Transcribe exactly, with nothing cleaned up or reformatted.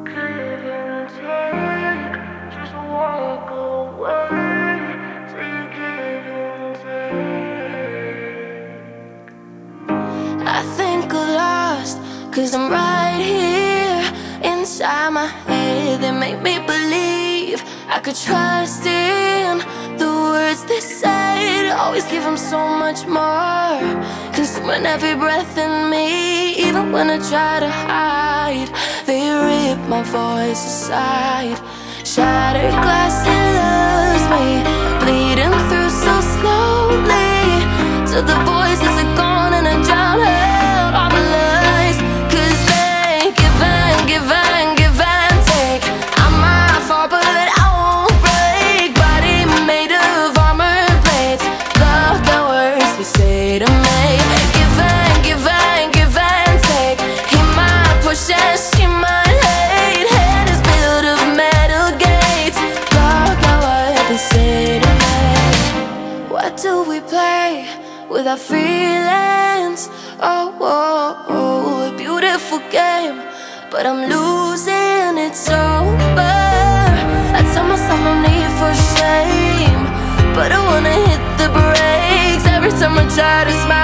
Give and take, just walk away. Say give and take. I think I'm lost, cause I'm right here inside my head that make me believe I could trust in the words they said. Always give them so much more, consuming every breath in me. Even when I try to hide, they rip my voice aside. Shattered glass, it loves me, bleeding through so slowly, till the voices are gone and I drown out all the lies. Cause they give and give and give and take. I'm my fault but I won't break. Body made of armor plates, love the words they say to me. Give and give and give and take. He might push and she might hate. Head is built of metal gates, love the what they say to me. What do we play with our feelings? Oh, oh, oh, a beautiful game, but I'm losing, it's over. I tell myself no need for shame, but I wanna hit the brakes every time I try to smile.